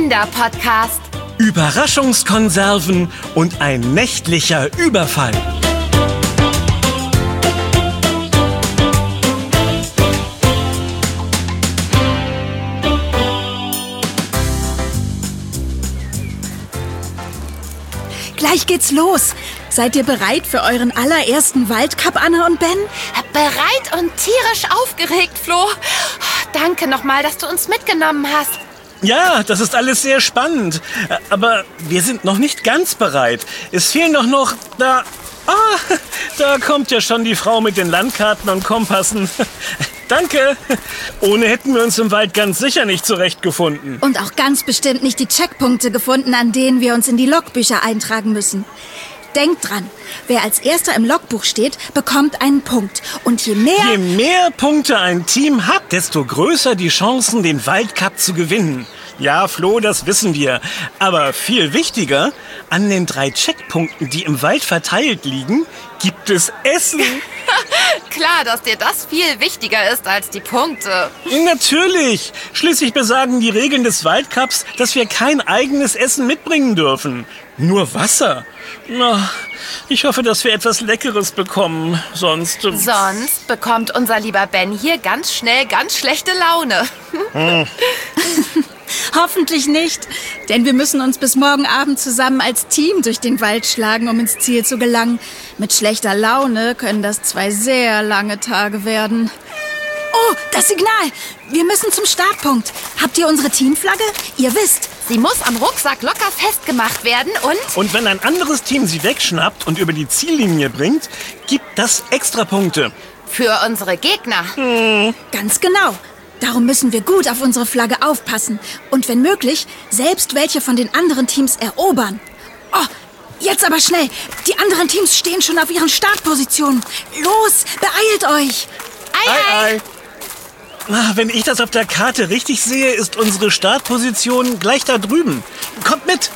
Kinderpodcast. Überraschungskonserven und ein nächtlicher Überfall. Gleich geht's los. Seid ihr bereit für euren allerersten Waldcup, Anna und Ben? Bereit und tierisch aufgeregt, Flo. Danke nochmal, dass du uns mitgenommen hast. Ja, das ist alles sehr spannend. Aber wir sind noch nicht ganz bereit. Es fehlen doch noch... Da kommt ja schon die Frau mit den Landkarten und Kompassen. Danke. Ohne hätten wir uns im Wald ganz sicher nicht zurechtgefunden. Und auch ganz bestimmt nicht die Checkpunkte gefunden, an denen wir uns in die Logbücher eintragen müssen. Denkt dran, wer als Erster im Logbuch steht, bekommt einen Punkt. Und je mehr Punkte ein Team hat, desto größer die Chancen, den Waldcup zu gewinnen. Ja, Flo, das wissen wir. Aber viel wichtiger, an den 3 Checkpunkten, die im Wald verteilt liegen, gibt es Essen. Klar, dass dir das viel wichtiger ist als die Punkte. Natürlich. Schließlich besagen die Regeln des Waldcups, dass wir kein eigenes Essen mitbringen dürfen. Nur Wasser. Ich hoffe, dass wir etwas Leckeres bekommen. Sonst bekommt unser lieber Ben hier ganz schnell ganz schlechte Laune. Hoffentlich nicht, denn wir müssen uns bis morgen Abend zusammen als Team durch den Wald schlagen, um ins Ziel zu gelangen. Mit schlechter Laune können das 2 sehr lange Tage werden. Oh, das Signal! Wir müssen zum Startpunkt. Habt ihr unsere Teamflagge? Ihr wisst. Sie muss am Rucksack locker festgemacht werden Und wenn ein anderes Team sie wegschnappt und über die Ziellinie bringt, gibt das Extrapunkte. Für unsere Gegner. Ganz genau. Darum müssen wir gut auf unsere Flagge aufpassen. Und wenn möglich, selbst welche von den anderen Teams erobern. Oh, jetzt aber schnell. Die anderen Teams stehen schon auf ihren Startpositionen. Los, beeilt euch. Ei. Wenn ich das auf der Karte richtig sehe, ist unsere Startposition gleich da drüben. Kommt mit!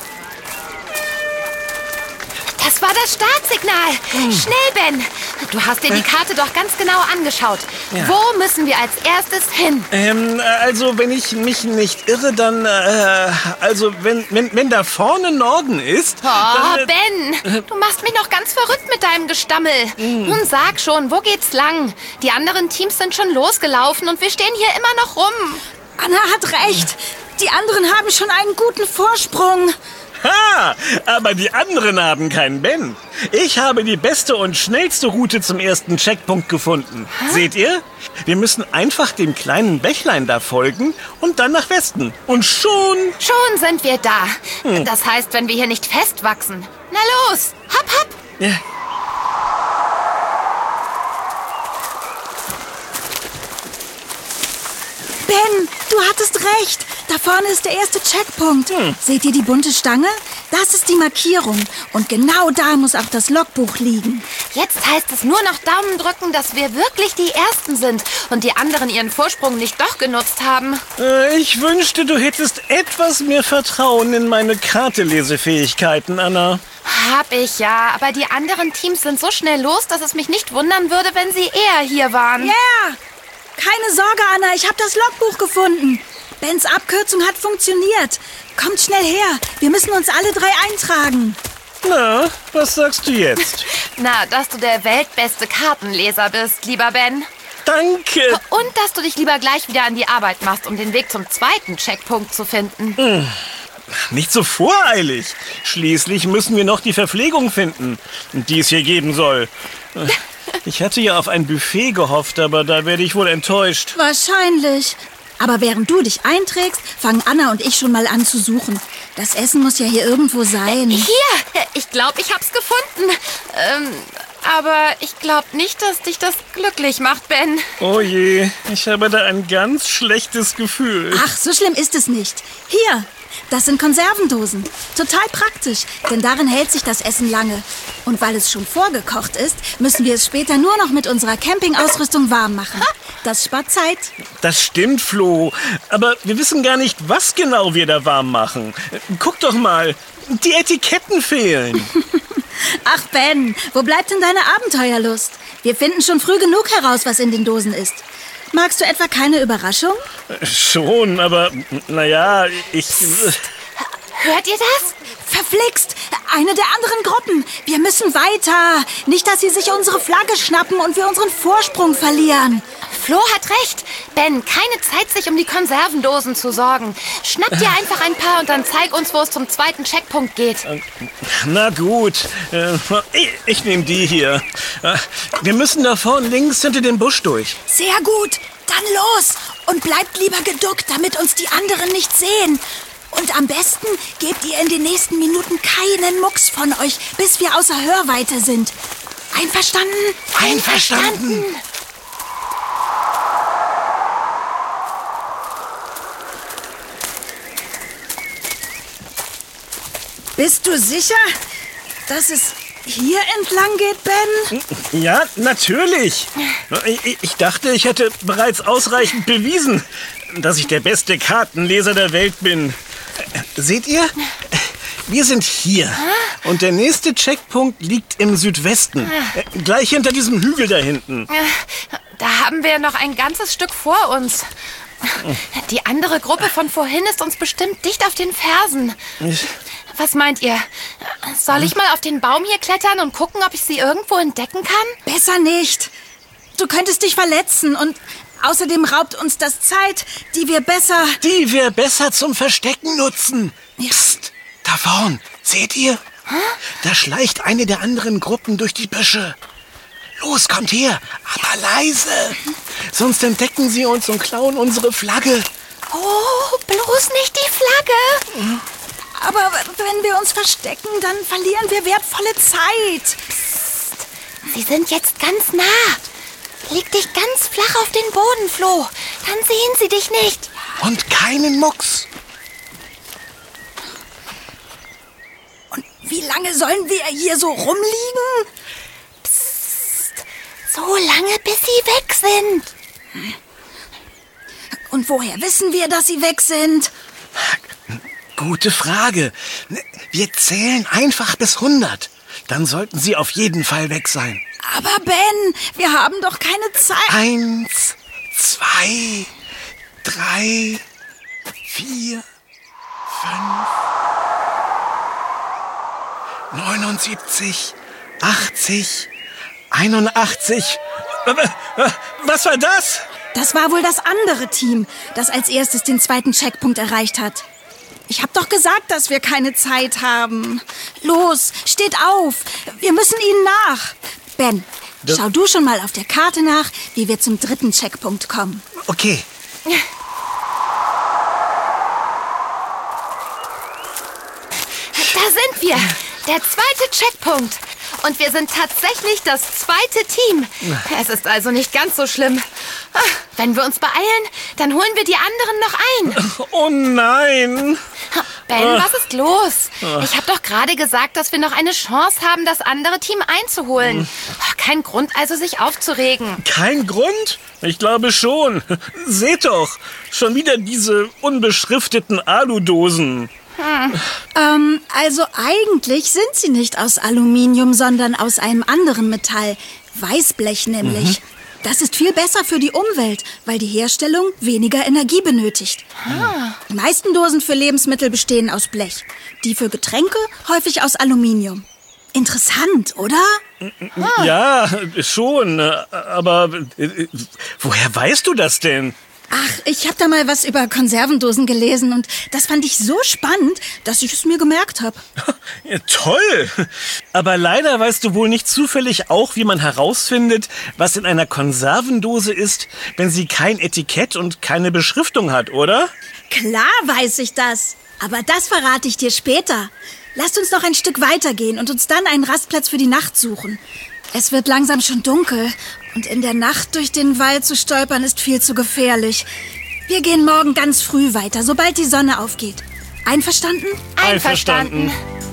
Das war das Startsignal. Schnell, Ben. Du hast dir die Karte doch ganz genau angeschaut. Ja. Wo müssen wir als erstes hin? Also, wenn ich mich nicht irre, dann, wenn da vorne Norden ist... Ben, du machst mich noch ganz verrückt mit deinem Gestammel. Nun sag schon, wo geht's lang? Die anderen Teams sind schon losgelaufen und wir stehen hier immer noch rum. Anna hat recht. Die anderen haben schon einen guten Vorsprung. Ha! Aber die anderen haben keinen Ben. Ich habe die beste und schnellste Route zum ersten Checkpunkt gefunden. Seht ihr? Wir müssen einfach dem kleinen Bächlein da folgen und dann nach Westen. Und schon... Schon sind wir da. Das heißt, wenn wir hier nicht festwachsen. Na los, hopp, hopp. Ja. Ben, du hattest recht. Da vorne ist der erste Checkpunkt. Seht ihr die bunte Stange? Das ist die Markierung. Und genau da muss auch das Logbuch liegen. Jetzt heißt es nur noch Daumen drücken, dass wir wirklich die Ersten sind und die anderen ihren Vorsprung nicht doch genutzt haben. Ich wünschte, du hättest etwas mehr Vertrauen in meine Kartelesefähigkeiten, Anna. Hab ich ja, aber die anderen Teams sind so schnell los, dass es mich nicht wundern würde, wenn sie eher hier waren. Ja! Keine Sorge, Anna, ich habe das Logbuch gefunden. Bens Abkürzung hat funktioniert. Kommt schnell her, wir müssen uns alle 3 eintragen. Na, was sagst du jetzt? Na, dass du der weltbeste Kartenleser bist, lieber Ben. Danke. Und dass du dich lieber gleich wieder an die Arbeit machst, um den Weg zum zweiten Checkpunkt zu finden. Nicht so voreilig. Schließlich müssen wir noch die Verpflegung finden, die es hier geben soll. Ich hatte ja auf ein Buffet gehofft, aber da werde ich wohl enttäuscht. Wahrscheinlich. Aber während du dich einträgst, fangen Anna und ich schon mal an zu suchen. Das Essen muss ja hier irgendwo sein. Hier, ich glaube, ich hab's gefunden. Aber ich glaube nicht, dass dich das glücklich macht, Ben. Oh je, ich habe da ein ganz schlechtes Gefühl. Ach, so schlimm ist es nicht. Hier, das sind Konservendosen. Total praktisch, denn darin hält sich das Essen lange. Und weil es schon vorgekocht ist, müssen wir es später nur noch mit unserer Campingausrüstung warm machen. Das spart Zeit. Das stimmt, Flo. Aber wir wissen gar nicht, was genau wir da warm machen. Guck doch mal, die Etiketten fehlen. Ach Ben, wo bleibt denn deine Abenteuerlust? Wir finden schon früh genug heraus, was in den Dosen ist. Magst du etwa keine Überraschung? Schon, aber naja, ich... Hört ihr das? Verflixt! Eine der anderen Gruppen. Wir müssen weiter. Nicht, dass sie sich unsere Flagge schnappen und wir unseren Vorsprung verlieren. Flo hat recht. Ben, keine Zeit, sich um die Konservendosen zu sorgen. Schnapp dir einfach ein paar und dann zeig uns, wo es zum zweiten Checkpunkt geht. Na gut, ich nehme die hier. Wir müssen da vorne links hinter dem Busch durch. Sehr gut. Dann los. Und bleibt lieber geduckt, damit uns die anderen nicht sehen. Und am besten gebt ihr in den nächsten Minuten keinen Mucks von euch, bis wir außer Hörweite sind. Einverstanden? Einverstanden. Bist du sicher, dass es hier entlang geht, Ben? Ja, natürlich. Ich dachte, ich hätte bereits ausreichend bewiesen, dass ich der beste Kartenleser der Welt bin. Seht ihr? Wir sind hier. Und der nächste Checkpunkt liegt im Südwesten. Gleich hinter diesem Hügel da hinten. Da haben wir noch ein ganzes Stück vor uns. Die andere Gruppe von vorhin ist uns bestimmt dicht auf den Fersen. Was meint ihr? Soll ich mal auf den Baum hier klettern und gucken, ob ich sie irgendwo entdecken kann? Besser nicht. Du könntest dich verletzen und außerdem raubt uns das Zeit, die wir besser zum Verstecken nutzen. Ja. Psst, da vorn, seht ihr? Da schleicht eine der anderen Gruppen durch die Büsche. Los, kommt her, aber leise. Sonst entdecken sie uns und klauen unsere Flagge. Oh, bloß nicht die Flagge. Aber wenn wir uns verstecken, dann verlieren wir wertvolle Zeit. Psst, sie sind jetzt ganz nah. Leg dich ganz flach auf den Boden, Flo. Dann sehen sie dich nicht. Und keinen Mucks. Und wie lange sollen wir hier so rumliegen? Psst, so lange, bis sie weg sind. Und woher wissen wir, dass sie weg sind? Gute Frage. Wir zählen einfach bis 100. Dann sollten sie auf jeden Fall weg sein. Aber Ben, wir haben doch keine Zeit. 1, 2, 3, 4, 5, 79, 80, 81. Was war das? Das war wohl das andere Team, das als erstes den zweiten Checkpunkt erreicht hat. Ich hab doch gesagt, dass wir keine Zeit haben. Los, steht auf. Wir müssen ihnen nach. Ben, schau du schon mal auf der Karte nach, wie wir zum dritten Checkpunkt kommen. Okay. Da sind wir. Der zweite Checkpunkt. Und wir sind tatsächlich das zweite Team. Es ist also nicht ganz so schlimm. Wenn wir uns beeilen, dann holen wir die anderen noch ein. Oh nein. Ben, was ist los? Ich habe doch gerade gesagt, dass wir noch eine Chance haben, das andere Team einzuholen. Kein Grund also, sich aufzuregen. Kein Grund? Ich glaube schon. Seht doch, schon wieder diese unbeschrifteten Aludosen. Also eigentlich sind sie nicht aus Aluminium, sondern aus einem anderen Metall. Weißblech nämlich. Das ist viel besser für die Umwelt, weil die Herstellung weniger Energie benötigt. Die meisten Dosen für Lebensmittel bestehen aus Blech. Die für Getränke häufig aus Aluminium. Interessant, oder? Ja, schon. Aber woher weißt du das denn? Ach, ich habe da mal was über Konservendosen gelesen und das fand ich so spannend, dass ich es mir gemerkt habe. Ja, toll! Aber leider weißt du wohl nicht zufällig auch, wie man herausfindet, was in einer Konservendose ist, wenn sie kein Etikett und keine Beschriftung hat, oder? Klar weiß ich das, aber das verrate ich dir später. Lasst uns noch ein Stück weitergehen und uns dann einen Rastplatz für die Nacht suchen. Es wird langsam schon dunkel und in der Nacht durch den Wald zu stolpern ist viel zu gefährlich. Wir gehen morgen ganz früh weiter, sobald die Sonne aufgeht. Einverstanden? Einverstanden.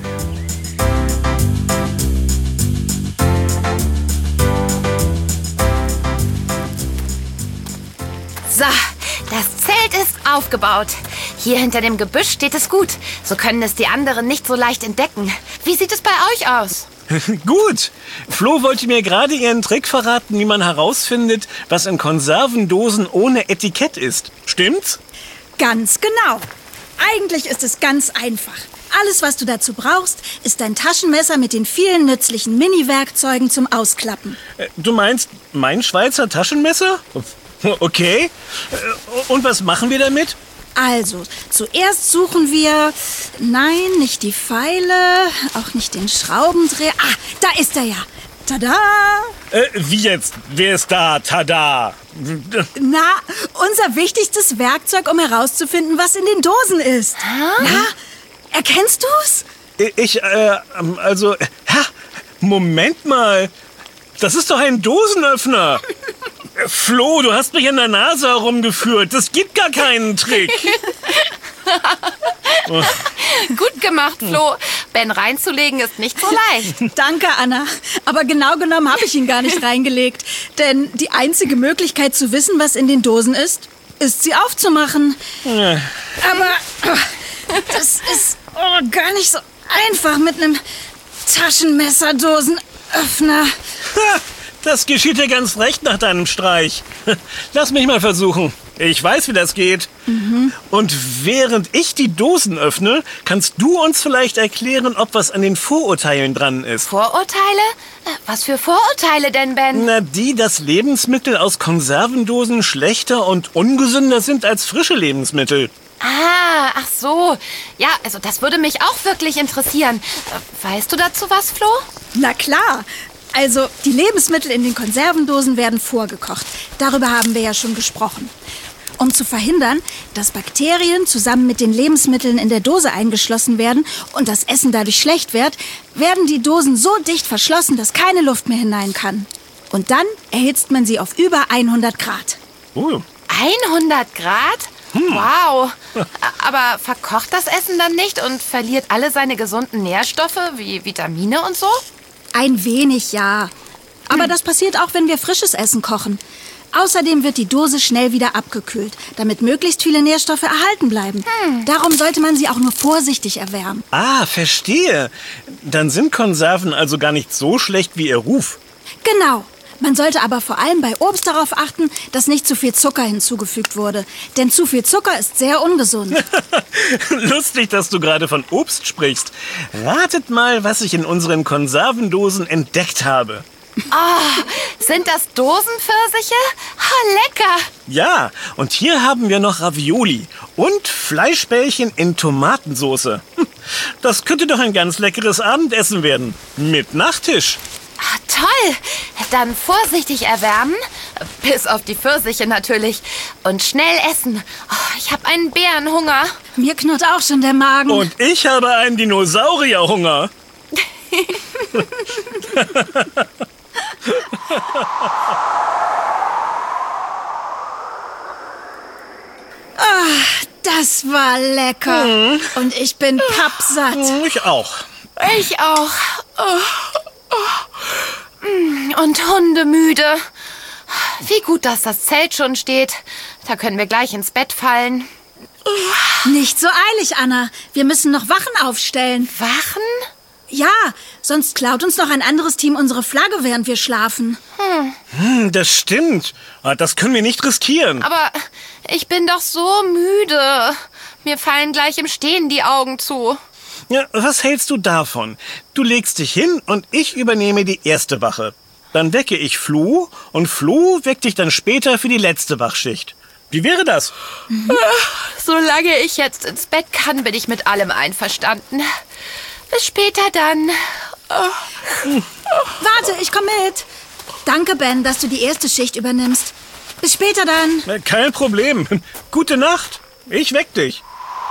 So, das Zelt ist aufgebaut. Hier hinter dem Gebüsch steht es gut. So können es die anderen nicht so leicht entdecken. Wie sieht es bei euch aus? Gut. Flo wollte mir gerade ihren Trick verraten, wie man herausfindet, was in Konservendosen ohne Etikett ist. Stimmt's? Ganz genau. Eigentlich ist es ganz einfach. Alles, was du dazu brauchst, ist dein Taschenmesser mit den vielen nützlichen Mini-Werkzeugen zum Ausklappen. Du meinst mein Schweizer Taschenmesser? Okay. Und was machen wir damit? Also, zuerst suchen wir... Nein, nicht die Pfeile, auch nicht den Schraubendreher. Ah, da ist er ja. Tada! Wie jetzt? Wer ist da? Tada! Na, unser wichtigstes Werkzeug, um herauszufinden, was in den Dosen ist. Na, erkennst du's? Moment mal. Das ist doch ein Dosenöffner. Flo, du hast mich an der Nase herumgeführt. Das gibt gar keinen Trick. Gut gemacht, Flo. Ben reinzulegen ist nicht so leicht. Danke, Anna. Aber genau genommen habe ich ihn gar nicht reingelegt. Denn die einzige Möglichkeit zu wissen, was in den Dosen ist sie aufzumachen. Aber das ist gar nicht so einfach mit einem Taschenmesserdosenöffner. Das geschieht dir ganz recht nach deinem Streich. Lass mich mal versuchen. Ich weiß, wie das geht. Und während ich die Dosen öffne, kannst du uns vielleicht erklären, ob was an den Vorurteilen dran ist. Vorurteile? Was für Vorurteile denn, Ben? Na, dass Lebensmittel aus Konservendosen schlechter und ungesünder sind als frische Lebensmittel. Ach so. Ja, also das würde mich auch wirklich interessieren. Weißt du dazu was, Flo? Na klar. Also, die Lebensmittel in den Konservendosen werden vorgekocht. Darüber haben wir ja schon gesprochen. Um zu verhindern, dass Bakterien zusammen mit den Lebensmitteln in der Dose eingeschlossen werden und das Essen dadurch schlecht wird, werden die Dosen so dicht verschlossen, dass keine Luft mehr hinein kann. Und dann erhitzt man sie auf über 100 Grad. 100 Grad? Wow. Aber verkocht das Essen dann nicht und verliert alle seine gesunden Nährstoffe wie Vitamine und so? Ein wenig, ja. Aber das passiert auch, wenn wir frisches Essen kochen. Außerdem wird die Dose schnell wieder abgekühlt, damit möglichst viele Nährstoffe erhalten bleiben. Darum sollte man sie auch nur vorsichtig erwärmen. Verstehe. Dann sind Konserven also gar nicht so schlecht wie ihr Ruf. Genau. Man sollte aber vor allem bei Obst darauf achten, dass nicht zu viel Zucker hinzugefügt wurde. Denn zu viel Zucker ist sehr ungesund. Lustig, dass du gerade von Obst sprichst. Ratet mal, was ich in unseren Konservendosen entdeckt habe. Sind das Dosenpfirsiche? Lecker! Ja, und hier haben wir noch Ravioli und Fleischbällchen in Tomatensauce. Das könnte doch ein ganz leckeres Abendessen werden. Mit Nachtisch. Toll! Dann vorsichtig erwärmen, bis auf die Pfirsiche natürlich, und schnell essen. Ich habe einen Bärenhunger. Mir knurrt auch schon der Magen. Und ich habe einen Dinosaurierhunger. Das war lecker. Und ich bin pappsatt. Ich auch. Ich auch. Und hundemüde. Wie gut, dass das Zelt schon steht. Da können wir gleich ins Bett fallen. Nicht so eilig, Anna. Wir müssen noch Wachen aufstellen. Wachen? Ja, sonst klaut uns noch ein anderes Team unsere Flagge, während wir schlafen. Das stimmt. Das können wir nicht riskieren. Aber ich bin doch so müde. Mir fallen gleich im Stehen die Augen zu. Ja, was hältst du davon? Du legst dich hin und ich übernehme die erste Wache. Dann wecke ich Flo und Flo weckt dich dann später für die letzte Wachschicht. Wie wäre das? Solange ich jetzt ins Bett kann, bin ich mit allem einverstanden. Bis später dann. Warte, ich komme mit. Danke, Ben, dass du die erste Schicht übernimmst. Bis später dann. Kein Problem. Gute Nacht. Ich weck dich.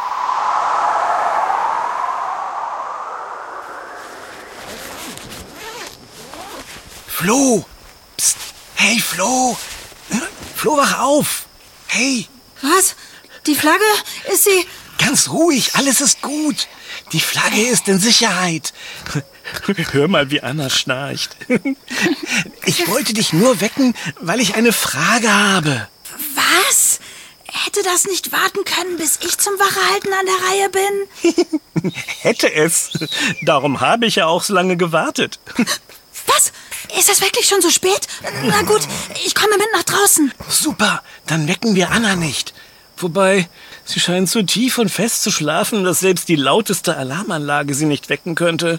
Flo! Psst. Hey, Flo! Flo, wach auf! Hey! Was? Die Flagge? Ist sie... Ganz ruhig, alles ist gut. Die Flagge ist in Sicherheit. Hör mal, wie Anna schnarcht. Ich wollte dich nur wecken, weil ich eine Frage habe. Was? Hätte das nicht warten können, bis ich zum Wachehalten an der Reihe bin? Hätte es. Darum habe ich ja auch so lange gewartet. Was? Ist es wirklich schon so spät? Na gut, ich komme mit nach draußen. Super, dann wecken wir Anna nicht. Wobei, Sie scheinen so tief und fest zu schlafen, dass selbst die lauteste Alarmanlage sie nicht wecken könnte.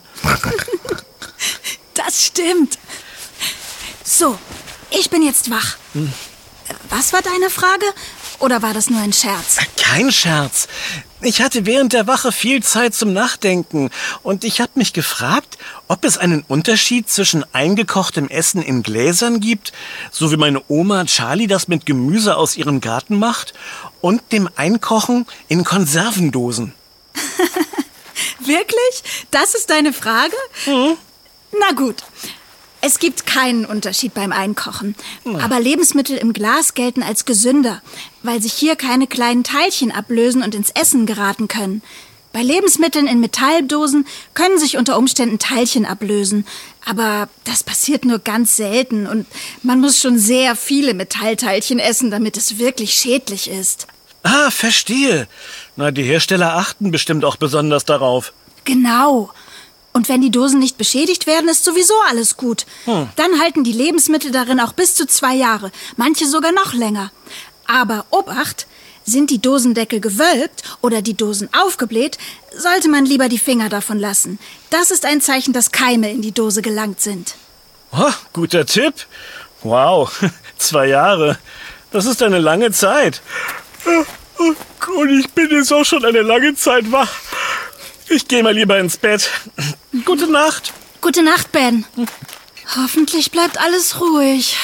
Das stimmt. So, ich bin jetzt wach. Was war deine Frage? Oder war das nur ein Scherz? Kein Scherz. Ich hatte während der Wache viel Zeit zum Nachdenken und ich habe mich gefragt, ob es einen Unterschied zwischen eingekochtem Essen in Gläsern gibt, so wie meine Oma Charlie das mit Gemüse aus ihrem Garten macht, und dem Einkochen in Konservendosen. Wirklich? Das ist deine Frage? Na gut. Es gibt keinen Unterschied beim Einkochen. Aber Lebensmittel im Glas gelten als gesünder, weil sich hier keine kleinen Teilchen ablösen und ins Essen geraten können. Bei Lebensmitteln in Metalldosen können sich unter Umständen Teilchen ablösen. Aber das passiert nur ganz selten und man muss schon sehr viele Metallteilchen essen, damit es wirklich schädlich ist. Ah, verstehe. Na, die Hersteller achten bestimmt auch besonders darauf. Genau. Und wenn die Dosen nicht beschädigt werden, ist sowieso alles gut. Dann halten die Lebensmittel darin auch bis zu 2 Jahre, manche sogar noch länger. Aber Obacht, sind die Dosendeckel gewölbt oder die Dosen aufgebläht, sollte man lieber die Finger davon lassen. Das ist ein Zeichen, dass Keime in die Dose gelangt sind. Oh, guter Tipp. Wow, 2 Jahre. Das ist eine lange Zeit. Und ich bin jetzt auch schon eine lange Zeit wach. Ich gehe mal lieber ins Bett. Gute Nacht. Gute Nacht, Ben. Hoffentlich bleibt alles ruhig.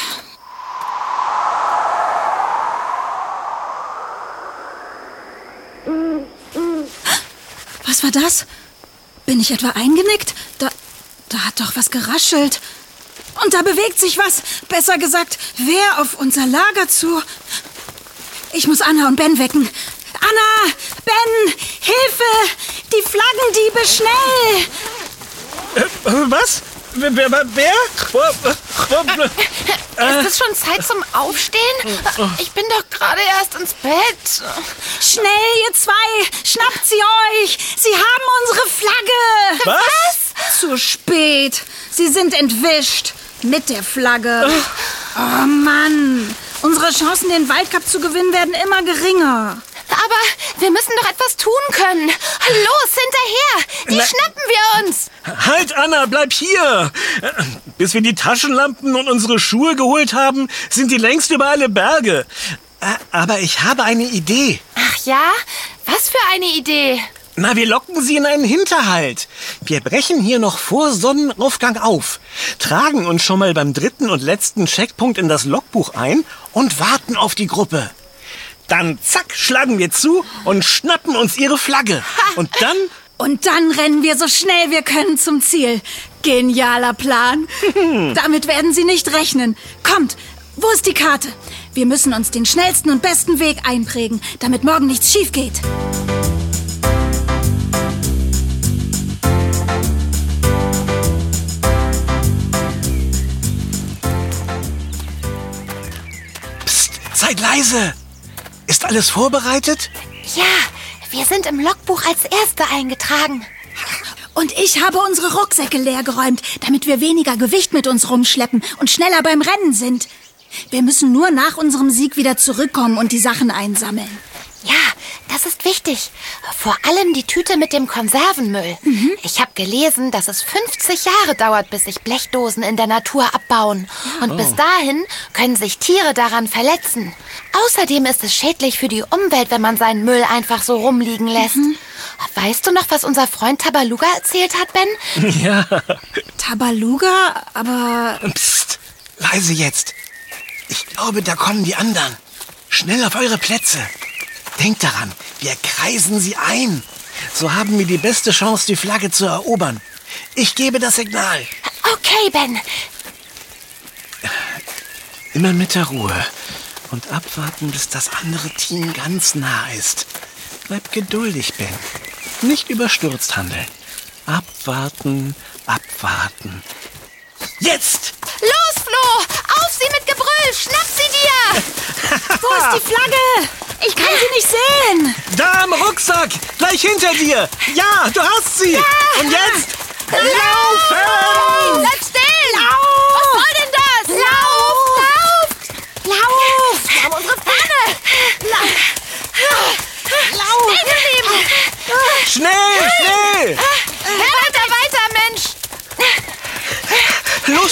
Was war das? Bin ich etwa eingenickt? Da hat doch was geraschelt. Und da bewegt sich was. Besser gesagt, wer auf unser Lager zu. Ich muss Anna und Ben wecken. Anna! Ben! Hilfe! Die Flaggendiebe, schnell! Was? Wer? Ist es schon Zeit zum Aufstehen? Ich bin doch gerade erst ins Bett. Schnell, ihr zwei! Schnappt sie euch! Sie haben unsere Flagge! Was? Zu spät. Sie sind entwischt. Mit der Flagge. Oh Mann! Unsere Chancen, den Waldcup zu gewinnen, werden immer geringer. Aber wir müssen doch etwas tun können. Los, hinterher! Die schnappen wir uns! Halt, Anna, bleib hier! Bis wir die Taschenlampen und unsere Schuhe geholt haben, sind die längst über alle Berge. Aber ich habe eine Idee. Ach ja? Was für eine Idee? Na, wir locken sie in einen Hinterhalt. Wir brechen hier noch vor Sonnenaufgang auf, tragen uns schon mal beim 3. und letzten Checkpunkt in das Logbuch ein und warten auf die Gruppe. Dann zack, schlagen wir zu und schnappen uns ihre Flagge. Und dann... Und dann rennen wir so schnell wir können zum Ziel. Genialer Plan. Damit werden sie nicht rechnen. Kommt, wo ist die Karte? Wir müssen uns den schnellsten und besten Weg einprägen, damit morgen nichts schief geht. Psst, seid leise. Ist alles vorbereitet? Ja, wir sind im Logbuch als Erste eingetragen. Und ich habe unsere Rucksäcke leergeräumt, damit wir weniger Gewicht mit uns rumschleppen und schneller beim Rennen sind. Wir müssen nur nach unserem Sieg wieder zurückkommen und die Sachen einsammeln. Ja, das ist wichtig. Vor allem die Tüte mit dem Konservenmüll. Ich habe gelesen, dass es 50 Jahre dauert, bis sich Blechdosen in der Natur abbauen. Und bis dahin können sich Tiere daran verletzen. Außerdem ist es schädlich für die Umwelt, wenn man seinen Müll einfach so rumliegen lässt. Weißt du noch, was unser Freund Tabaluga erzählt hat, Ben? Ja. Tabaluga, aber... Psst, leise jetzt. Ich glaube, da kommen die anderen. Schnell auf eure Plätze. Denkt daran, wir kreisen sie ein. So haben wir die beste Chance, die Flagge zu erobern. Ich gebe das Signal. Okay, Ben. Immer mit der Ruhe und abwarten, bis das andere Team ganz nah ist. Bleib geduldig, Ben. Nicht überstürzt handeln. Abwarten, abwarten. Jetzt! Los, Flo! Auf sie mit Gebrüll! Schnapp sie dir! Wo ist die Flagge? Ich kann sie nicht sehen. Da am Rucksack! Gleich hinter dir! Ja, du hast sie! Ja. Und jetzt... Laufen! Bleib still! Lauf! Was soll denn das? Lauf! Lauf! Wir haben unsere Fahne!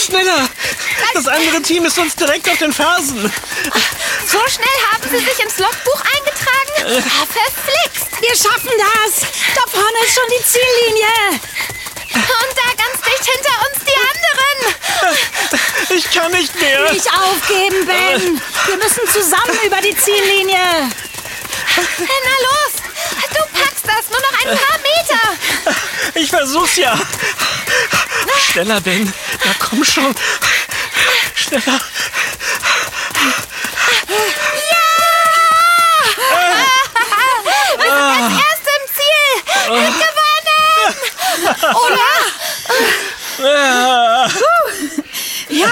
Schneller! Das andere Team ist uns direkt auf den Fersen. So schnell haben Sie sich ins Logbuch eingetragen? Verflixt! Wir schaffen das! Da vorne ist schon die Ziellinie! Und da ganz dicht hinter uns die anderen! Ich kann nicht mehr. Nicht aufgeben, Ben! Wir müssen zusammen über die Ziellinie! Na los! Du packst das! Nur noch ein paar Meter! Ich versuch's ja. Schneller, Ben. Na komm schon. Schneller. Wir sind als Erste im Ziel! Gewonnen! Oder? Ja!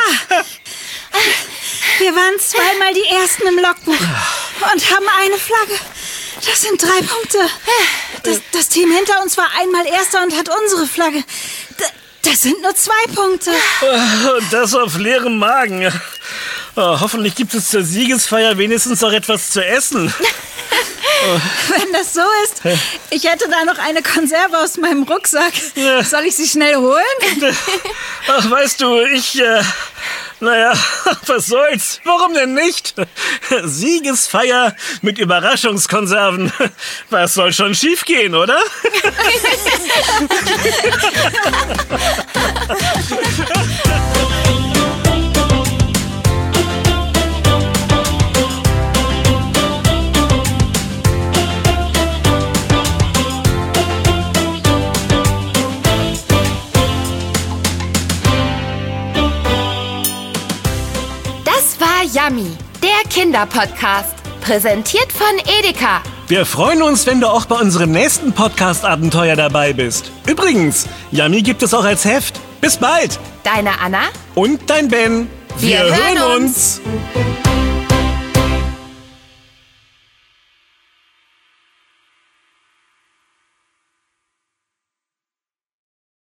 Wir waren zweimal die Ersten im Logbuch und haben eine Flagge. Das sind 3 Punkte. Das Team hinter uns war einmal Erster und hat unsere Flagge. Das sind nur 2 Punkte. Und das auf leerem Magen. Hoffentlich gibt es zur Siegesfeier wenigstens noch etwas zu essen. Wenn das so ist, ich hätte da noch eine Konserve aus meinem Rucksack. Ja. Soll ich sie schnell holen? Ach, weißt du, naja, was soll's? Warum denn nicht? Siegesfeier mit Überraschungskonserven. Was soll schon schiefgehen, oder? Yummy, der Kinderpodcast. Präsentiert von Edeka. Wir freuen uns, wenn du auch bei unserem nächsten Podcast-Abenteuer dabei bist. Übrigens, Yummy gibt es auch als Heft. Bis bald. Deine Anna und dein Ben. Wir hören uns.